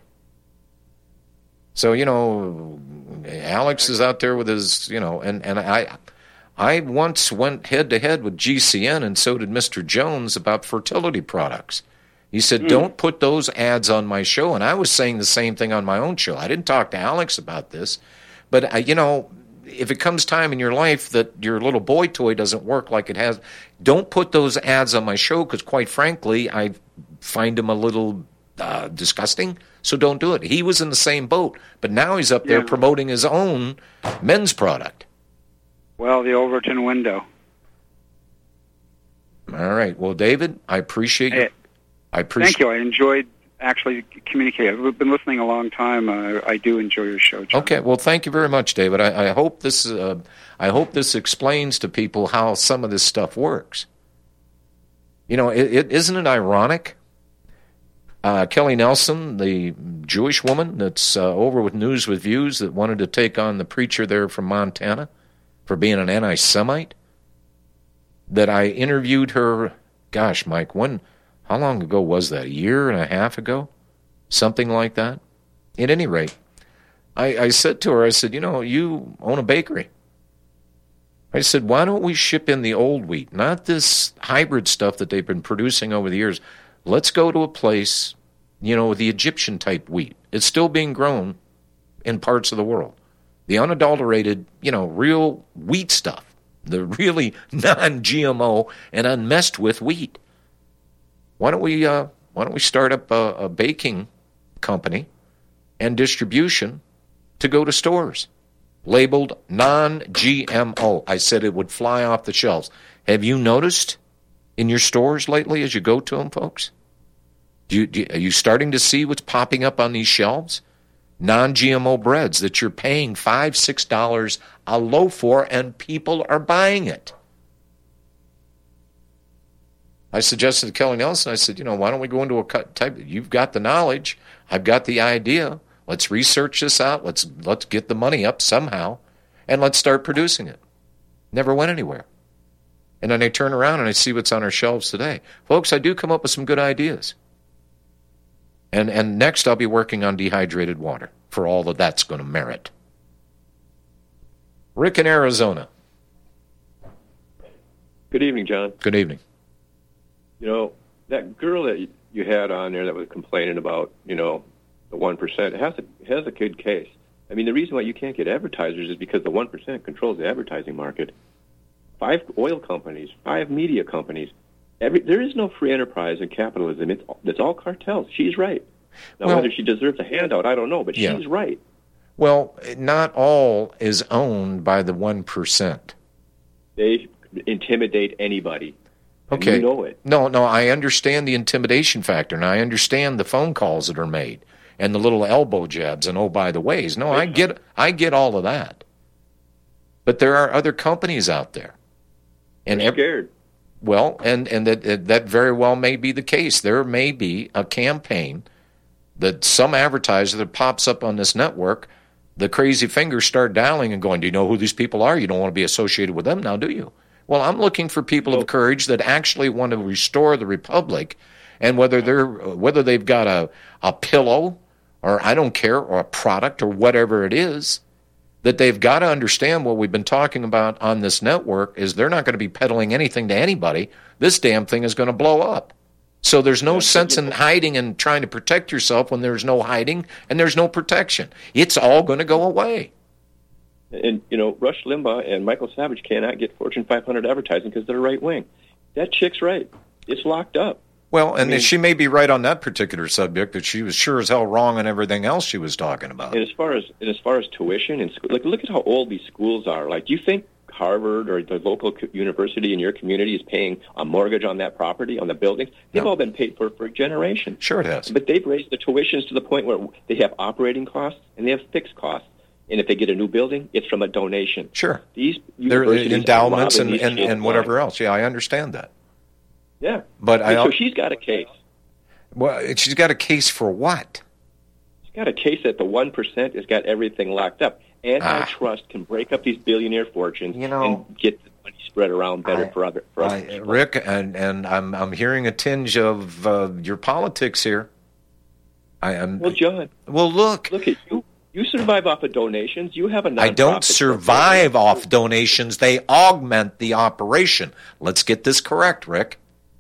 So, you know, Alex is out there with his, you know, and, and I I once went head-to-head with G C N, and so did Mister Jones, about fertility products. He said, mm. don't put those ads on my show, and I was saying the same thing on my own show. I didn't talk to Alex about this, but, I, you know, if it comes time in your life that your little boy toy doesn't work like it has, don't put those ads on my show because, quite frankly, I find them a little uh, disgusting. So don't do it. He was in the same boat, but now he's up there Yeah. promoting his own men's product. Well, the Overton window. All right. Well, David, I appreciate you. Hey, I appreciate. Thank you. I enjoyed actually communicating. I've been listening a long time. Uh, I do enjoy your show, John. Okay. Well, thank you very much, David. I, I hope this. Uh, I hope this explains to people how some of this stuff works. You know, it, it isn't it ironic? Uh, Kelly Nelson, the Jewish woman that's uh, over with News with Views that wanted to take on the preacher there from Montana for being an anti-Semite, that I interviewed her, gosh, Mike, when, how long ago was that? A year and a half ago? Something like that? At any rate, I, I said to her, I said, you know, you own a bakery. I said, why don't we ship in the old wheat, not this hybrid stuff that they've been producing over the years. Let's go to a place, you know, the Egyptian-type wheat. It's still being grown in parts of the world. The unadulterated, you know, real wheat stuff. The really non-G M O and unmessed with wheat. Why don't we, uh, why don't we start up a, a baking company and distribution to go to stores labeled non-G M O? I said it would fly off the shelves. Have you noticed in your stores lately as you go to them, folks? Do you, do you, are you starting to see what's popping up on these shelves? Non-G M O breads that you're paying five, six dollars a loaf for, and people are buying it. I suggested to Kelly Nelson, I said, you know, why don't we go into a cut type? You've got the knowledge. I've got the idea. Let's research this out. Let's let's get the money up somehow, and let's start producing it. Never went anywhere. And then I turn around and I see what's on our shelves today. Folks, I do come up with some good ideas. And and next I'll be working on dehydrated water for all that that's going to merit. Rick in Arizona. Good evening, John. Good evening. You know, that girl that you had on there that was complaining about, you know, the one percent has a, has a good case. I mean, the reason why you can't get advertisers is because the one percent controls the advertising market. Five oil companies, five media companies. Every, there is no free enterprise in capitalism. It's, it's all cartels. She's right. Now, well, whether she deserves a handout, I don't know, but yeah. she's right. Well, not all is owned by the one percent. They intimidate anybody. Okay. You know it. No, no, I understand the intimidation factor, and I understand the phone calls that are made and the little elbow jabs and oh, by the ways. No, I get, I get all of that. But there are other companies out there. And They're scared. Well, and, and that that very well may be the case. There may be a campaign that some advertiser that pops up on this network, the crazy fingers start dialing and going, do you know who these people are? You don't want to be associated with them now, do you? Well, I'm looking for people well, of courage that actually want to restore the republic, and whether they're whether they've got a, a pillow or I don't care, or a product or whatever it is, that they've got to understand what we've been talking about on this network is they're not going to be peddling anything to anybody. This damn thing is going to blow up. So there's no sense in hiding and trying to protect yourself when there's no hiding and there's no protection. It's all going to go away. And, you know, Rush Limbaugh and Michael Savage cannot get Fortune five hundred advertising because they're right wing. That chick's right. It's locked up. Well, and I mean, she may be right on that particular subject, but she was sure as hell wrong on everything else she was talking about. And as far as and as far as tuition and school, like look at how old these schools are. Like, do you think Harvard or the local university in your community is paying a mortgage on that property, on the buildings? They've no. all been paid for for generations. Sure it has. But they've raised the tuitions to the point where they have operating costs and they have fixed costs. And if they get a new building, it's from a donation. Sure. These They're endowments and, and, and whatever else. Yeah, I understand that. Yeah. But I, so she's got a case. Well, she's got a case for what? She's got a case that the one percent has got everything locked up. Antitrust ah. can break up these billionaire fortunes you know, and get the money spread around better I, for other for I, other Rick, and, and I'm I'm hearing a tinge of uh, your politics here. I am. Well, John. Well, look. Look at you. You survive off of donations. You have a nonprofit. I don't survive program. off donations. They augment the operation. Let's get this correct, Rick.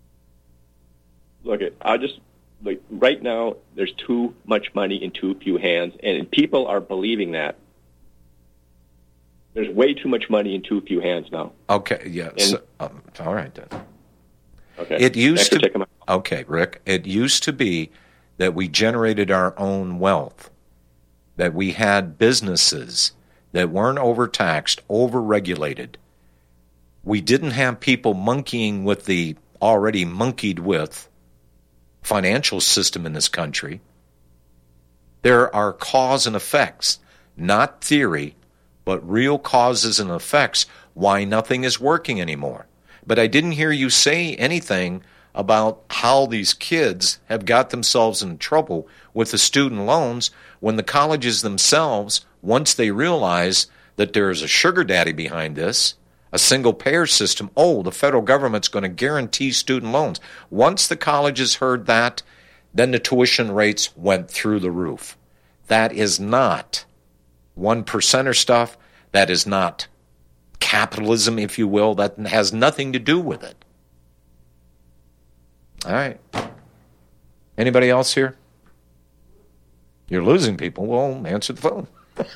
Look, I just like right now. There's too much money in too few hands, and people are believing that. There's way too much money in too few hands now. Okay, yeah. So, um, all right, then. Okay. It used Thanks to. Okay, Rick. It used to be that we generated our own wealth, that we had businesses that weren't overtaxed, overregulated. We didn't have people monkeying with the already monkeyed with financial system in this country. There are cause and effects, not theory, but real causes and effects why nothing is working anymore. But I didn't hear you say anything about how these kids have got themselves in trouble with the student loans when the colleges themselves, once they realize that there is a sugar daddy behind this, a single-payer system, oh, the federal government's going to guarantee student loans. Once the colleges heard that, then the tuition rates went through the roof. That is not one percenter stuff. That is not capitalism, if you will. That has nothing to do with it. All right. Anybody else here? You're losing people. Well, answer the phone.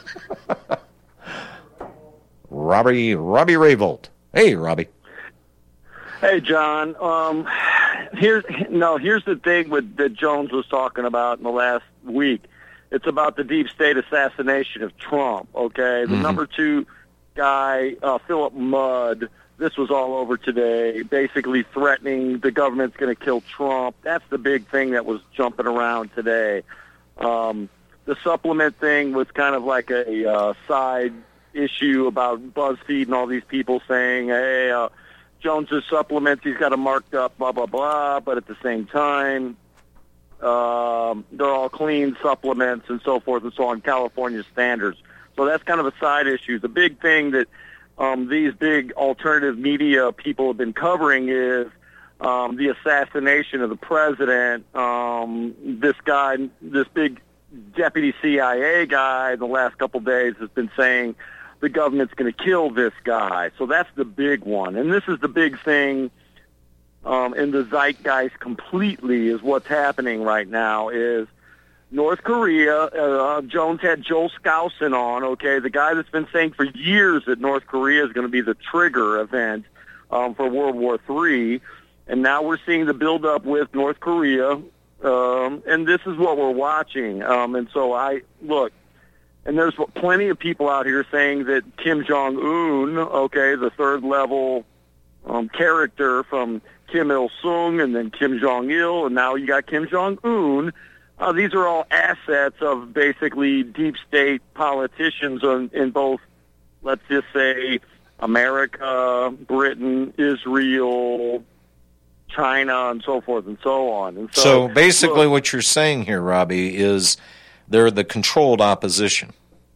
Robbie, Robbie Rayvold. Hey, Robbie. Hey, John. Um, here's no. Here's the thing with that Jones was talking about in the last week. It's about the deep state assassination of Trump. Okay, the mm-hmm. number two guy, uh, Philip Mudd. This was all over today, basically threatening the government's going to kill Trump. That's the big thing that was jumping around today. Um, the supplement thing was kind of like a uh, side issue about BuzzFeed and all these people saying, hey, uh, Jones's supplements, he's got them marked up, blah, blah, blah, but at the same time, um, they're all clean supplements and so forth and so on, California standards. So that's kind of a side issue. The big thing that um, these big alternative media people have been covering is um, the assassination of the president. Um, this guy, this big deputy C I A guy, the last couple of days has been saying the government's going to kill this guy. So that's the big one. And this is the big thing um, in the zeitgeist completely is what's happening right now is North Korea. Uh, Jones had Joel Skousen on, okay, the guy that's been saying for years that North Korea is going to be the trigger event um, for World War Three. And now we're seeing the buildup with North Korea. Um, and this is what we're watching. Um, and so I, look, and there's plenty of people out here saying that Kim Jong-un, okay, the third level um, character from Kim Il-sung and then Kim Jong-il, and now you got Kim Jong-un. Uh, these are all assets of basically deep state politicians in, in both, let's just say, America, Britain, Israel, China, and so forth and so on. And so, so basically look, what you're saying here, Robbie, is they're the controlled opposition.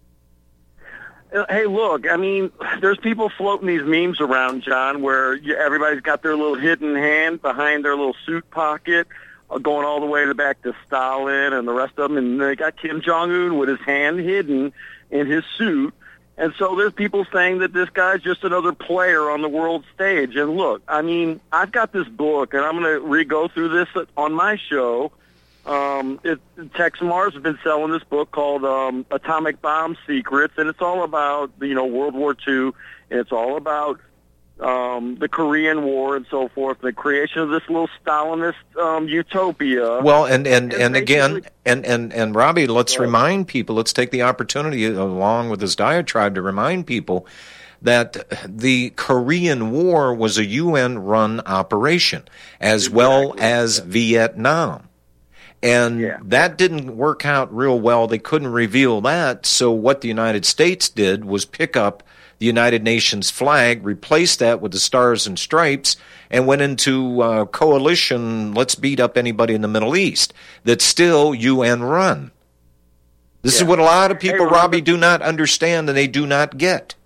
Hey, look, I mean, there's people floating these memes around, John, where everybody's got their little hidden hand behind their little suit pocket, uh, going all the way to back to Stalin and the rest of them, and they got Kim Jong-un with his hand hidden in his suit. And so there's people saying that this guy's just another player on the world stage. And look, I mean, I've got this book, and I'm going to re-go through this on my show. Um, it, Tex Mars has been selling this book called um, Atomic Bomb Secrets, and it's all about, you know, World War Two, and it's all about um, the Korean War and so forth, the creation of this little Stalinist um, utopia. Well, and, and, and, and again, and, and, and Robbie, let's yeah. remind people, let's take the opportunity along with this diatribe to remind people that the Korean War was a U N-run operation, as exactly. well as yeah. Vietnam. And yeah. that didn't work out real well. They couldn't reveal that. So what the United States did was pick up the United Nations flag, replace that with the Stars and Stripes, and went into uh, coalition, let's beat up anybody in the Middle East, that's still U N run. This yeah. is what a lot of people, hey, Robbie, do not understand and they do not get.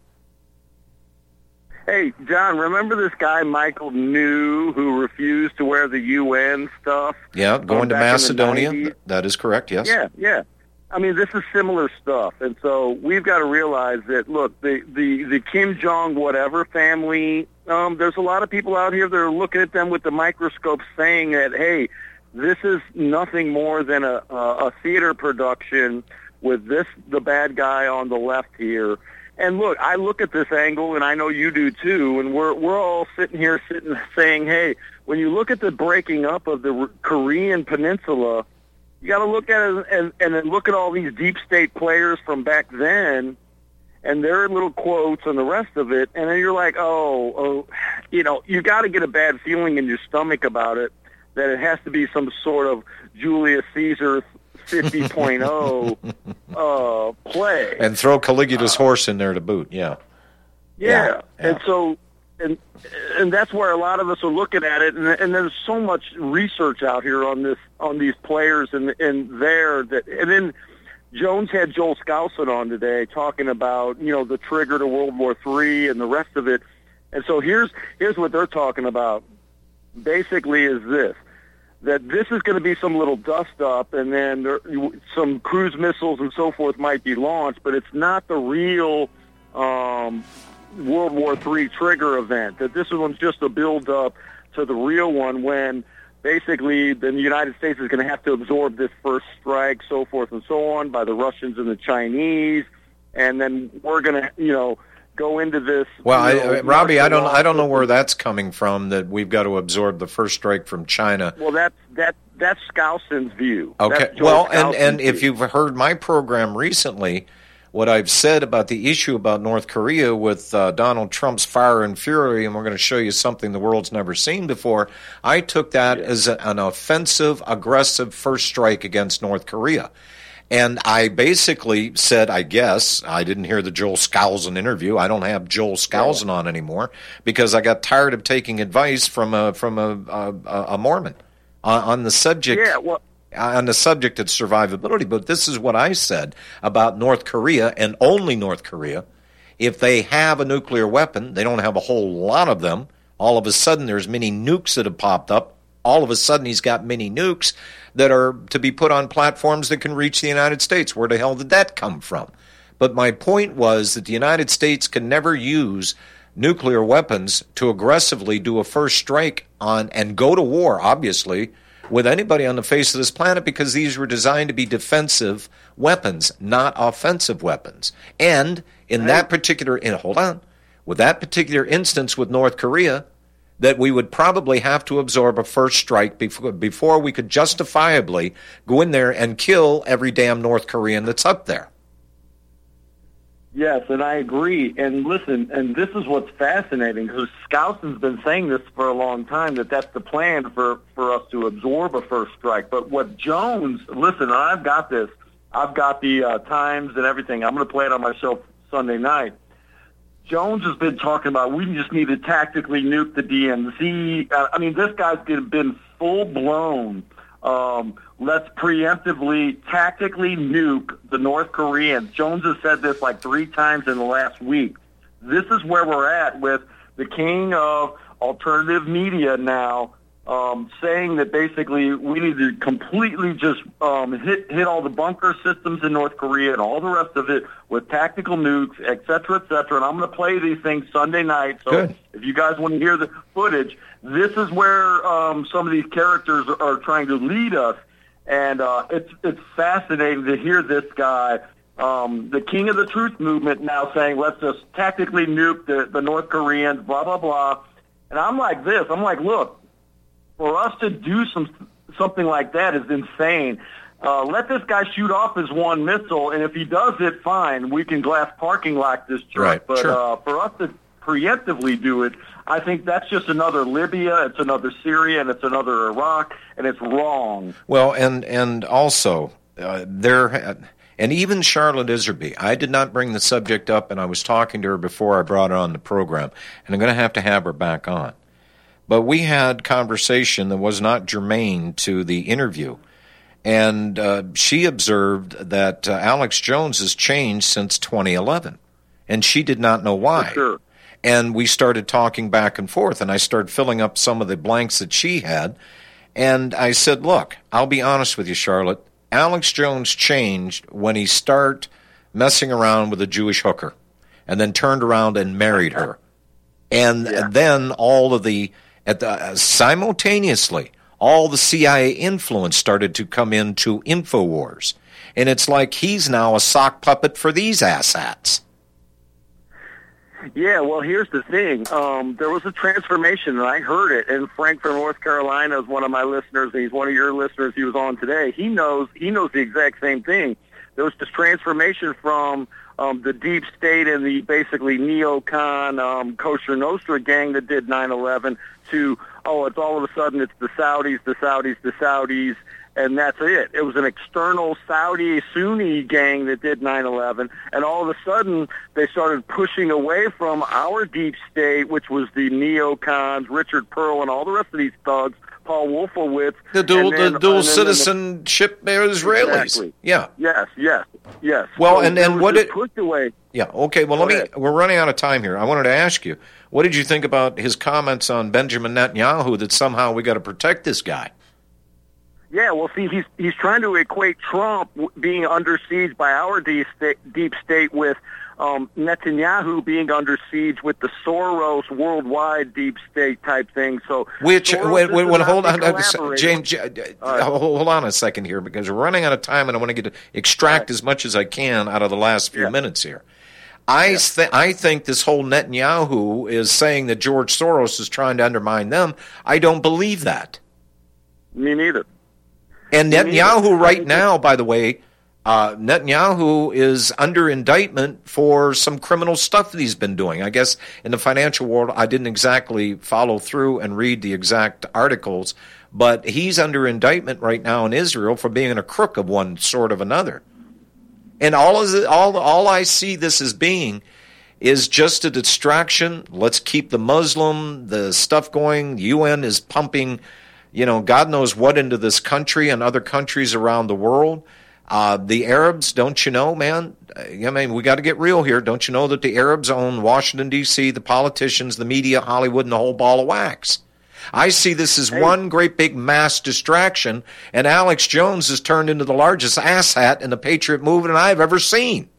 Hey, John, remember this guy, Michael New, who refused to wear the U N stuff? Yeah, going to Macedonia. That is correct, yes. Yeah, yeah. I mean, this is similar stuff. And so we've got to realize that, look, the, the, the Kim Jong whatever family, um, there's a lot of people out here that are looking at them with the microscope saying that, hey, this is nothing more than a, a, a theater production with this, the bad guy on the left here. And look, I look at this angle, and I know you do too, and we're we're all sitting here sitting saying, hey, when you look at the breaking up of the Korean Peninsula, you got to look at it and, and then look at all these deep state players from back then and their little quotes and the rest of it, and then you're like, oh, oh you know, you got to get a bad feeling in your stomach about it, that it has to be some sort of Julius Caesar fifty point oh uh, play. And throw Caligula's uh, horse in there to boot, yeah. Yeah, yeah. yeah. and so, and and that's where a lot of us are looking at it, and, and there's so much research out here on this, on these players and and there that, and then Jones had Joel Skousen on today talking about, you know, the trigger to World War Three and the rest of it, and so here's here's what they're talking about. Basically, is this. That this is going to be some little dust-up, and then there, some cruise missiles and so forth might be launched, but it's not the real um, World War Three trigger event. That this one's just a build-up to the real one when basically the United States is going to have to absorb this first strike, so forth and so on, by the Russians and the Chinese, and then we're going to, you know, go into this. Well, you know, I, Robbie, I don't, I don't know where that's coming from. That we've got to absorb the first strike from China. Well, that's that that's Skousen's view. Okay. Well, and and if you've heard my program recently, what I've said about the issue about North Korea with uh, Donald Trump's fire and fury, and we're going to show you something the world's never seen before. I took that yeah. as a, an offensive, aggressive first strike against North Korea. And I basically said, I guess, I didn't hear the Joel Skousen interview. I don't have Joel Skousen on anymore because I got tired of taking advice from a from a, a, a Mormon on, on the subject yeah, well, on the subject of survivability. But this is what I said about North Korea and only North Korea. If they have a nuclear weapon, they don't have a whole lot of them. All of a sudden, there's many nukes that have popped up. All of a sudden, he's got many nukes that are to be put on platforms that can reach the United States. Where the hell did that come from? But my point was that the United States can never use nuclear weapons to aggressively do a first strike on and go to war, obviously, with anybody on the face of this planet because these were designed to be defensive weapons, not offensive weapons. And in that particular, in, hold on, with that particular instance with North Korea, that we would probably have to absorb a first strike before, before we could justifiably go in there and kill every damn North Korean that's up there. Yes, and I agree. And listen, and this is what's fascinating, because Skousen's been saying this for a long time, that that's the plan for, for us to absorb a first strike. But what Jones, listen, I've got this. I've got the uh, times and everything. I'm going to play it on my show Sunday night. Jones has been talking about we just need to tactically nuke the D M Z. Uh, I mean, this guy's been full-blown. Um, let's preemptively, tactically nuke the North Koreans. Jones has said this like three times in the last week. This is where we're at with the king of alternative media now um, saying that basically we need to completely just um, hit hit all the bunker systems in North Korea and all the rest of it with tactical nukes, et cetera, et cetera. And I'm going to play these things Sunday night. So Good. If you guys want to hear the footage, this is where um, some of these characters are, are trying to lead us. And uh, it's it's fascinating to hear this guy, um, the king of the truth movement, now saying, let's just tactically nuke the, the North Koreans, blah, blah, blah. And I'm like this. I'm like, look, for us to do some something like that is insane. Uh, let this guy shoot off his one missile, and if he does it, fine. We can glass parking lot this joint. Right, but sure. uh, for us to preemptively do it, I think that's just another Libya, it's another Syria, and it's another Iraq, and it's wrong. Well, and and also uh, there, and even Charlotte Iserby. I did not bring the subject up, and I was talking to her before I brought her on the program, and I'm going to have to have her back on. But we had conversation that was not germane to the interview. And uh, she observed that uh, Alex Jones has changed since twenty eleven. And she did not know why. For sure. And we started talking back and forth, and I started filling up some of the blanks that she had. And I said, look, I'll be honest with you, Charlotte. Alex Jones changed when he started messing around with a Jewish hooker and then turned around and married her. And Yeah. then all of the... At the, uh, simultaneously, all the C I A influence started to come into InfoWars. And it's like he's now a sock puppet for these asshats. Yeah, well, here's the thing. Um, there was a transformation, and I heard it. And Frank from North Carolina is one of my listeners, and he's one of your listeners. He was on today. He knows he knows the exact same thing. There was this transformation from um, the deep state and the basically neocon um, Kosher Nostra gang that did nine eleven to, oh, it's all of a sudden it's the Saudis, the Saudis, the Saudis, and that's it. It was an external Saudi Sunni gang that did nine eleven, and all of a sudden they started pushing away from our deep state, which was the neocons, Richard Pearl, and all the rest of these thugs, Paul Wolfowitz. The dual, then, the dual then, citizenship Israelis. Exactly. Yeah. Yes, yes, yes. Well, so and then what did... pushed away. Yeah, okay, well, Go let me... ahead. We're running out of time here. I wanted to ask you, what did you think about his comments on Benjamin Netanyahu that somehow we got to protect this guy? Yeah, well, see, he's he's trying to equate Trump w- being under siege by our deep state, deep state with um, Netanyahu being under siege with the Soros worldwide deep state type thing. So, which Soros wait, wait, wait hold on, collaborating. James, uh, hold on a second here because we're running out of time, and I want to get to extract right. as much as I can out of the last few yeah. minutes here. I yeah. th- I think this whole Netanyahu is saying that George Soros is trying to undermine them. I don't believe that. Me neither. And Netanyahu right now, by the way, uh, Netanyahu is under indictment for some criminal stuff that he's been doing. I guess in the financial world, I didn't exactly follow through and read the exact articles, but he's under indictment right now in Israel for being a crook of one sort of another. And all is all all I see this as being is just a distraction. Let's keep the Muslim, the stuff going. The U N is pumping, you know, God knows what into this country and other countries around the world. Uh, the Arabs, don't you know, man? I mean, we got to get real here. Don't you know that the Arabs own Washington, D C, the politicians, the media, Hollywood, and the whole ball of wax? I see this as one great big mass distraction, and Alex Jones has turned into the largest asshat in the Patriot movement I've ever seen.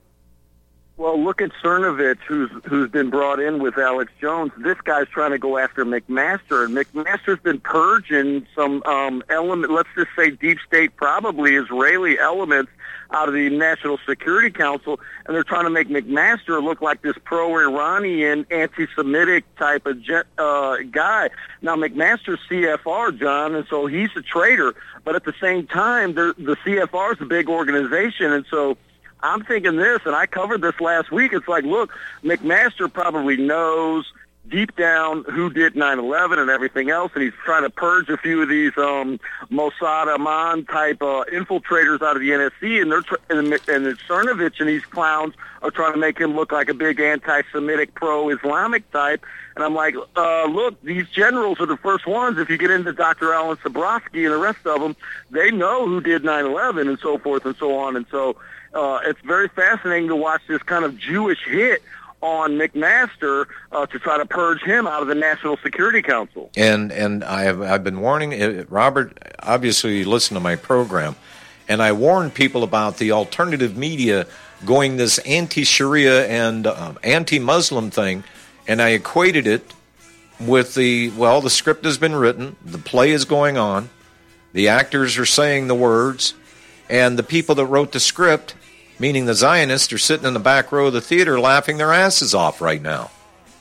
Well, look at Cernovich, who's who's been brought in with Alex Jones. This guy's trying to go after McMaster, and McMaster's been purging some um, element, let's just say deep state, probably Israeli elements out of the National Security Council, and they're trying to make McMaster look like this pro-Iranian, anti-Semitic type of jet, uh, guy. Now, McMaster's C F R, John, and so he's a traitor, but at the same time, the C F R is a big organization, and so I'm thinking this, and I covered this last week. It's like, look, McMaster probably knows deep down who did nine eleven and everything else, and he's trying to purge a few of these um, Mossad Aman type uh, infiltrators out of the N S C, and they're tr- and, and Cernovich and these clowns are trying to make him look like a big anti-Semitic, pro-Islamic type. And I'm like, uh, look, these generals are the first ones. If you get into Doctor Alan Sabrowski and the rest of them, they know who did nine eleven and so forth and so on. And so uh, it's very fascinating to watch this kind of Jewish hit on McMaster uh, to try to purge him out of the National Security Council. And and I have I've been warning Robert. Obviously, you listen to my program, and I warned people about the alternative media going this anti-Sharia and um, anti-Muslim thing, and I equated it with the well, the script has been written, the play is going on, the actors are saying the words, and the people that wrote the script, meaning the Zionists, are sitting in the back row of the theater laughing their asses off right now.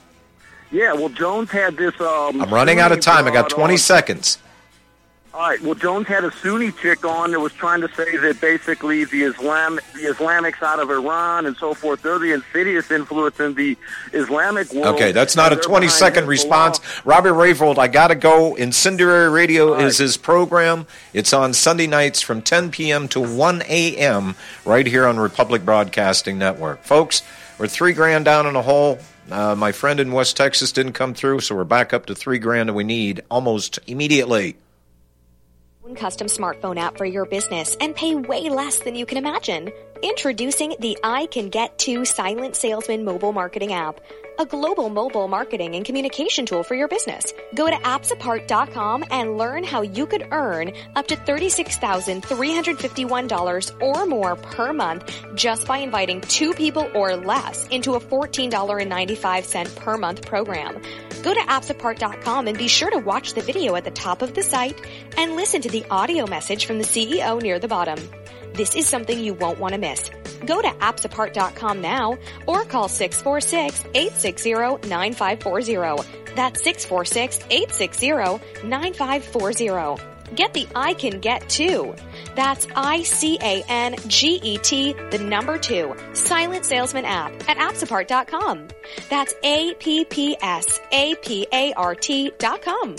Yeah, well, Jones had this... Um, I'm running out of time. I got twenty on. seconds. All right, well, Jones had a Sunni chick on that was trying to say that basically the Islam, the Islamics out of Iran and so forth, they're the insidious influence in the Islamic world. Okay, that's not a twenty-second response. Robert Rayfold, I got to go. Incendiary Radio right. is his program. It's on Sunday nights from ten p.m. to one a.m. right here on Republic Broadcasting Network. Folks, we're three grand down in a hole. Uh, my friend in West Texas didn't come through, so we're back up to three grand, and we need almost immediately. Custom smartphone app for your business and pay way less than you can imagine. Introducing the I Can Get To Silent Salesman mobile marketing app, a global mobile marketing and communication tool for your business. Go to apps apart dot com and learn how you could earn up to thirty-six thousand three hundred fifty-one dollars or more per month just by inviting two people or less into a fourteen dollars and ninety-five cents per month program. Go to apps apart dot com and be sure to watch the video at the top of the site and listen to the audio message from the C E O near the bottom. This is something you won't want to miss. Go to apps apart dot com now or call six four six, eight six zero, nine five four zero. That's six four six, eight six zero, nine five four zero. Get the I Can Get To. That's I C A N G E T, the number two, Silent Salesman app at apps apart dot com. That's A P P S A P A R T dot com.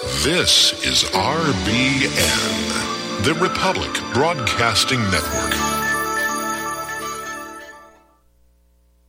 This is R B N, the Republic Broadcasting Network.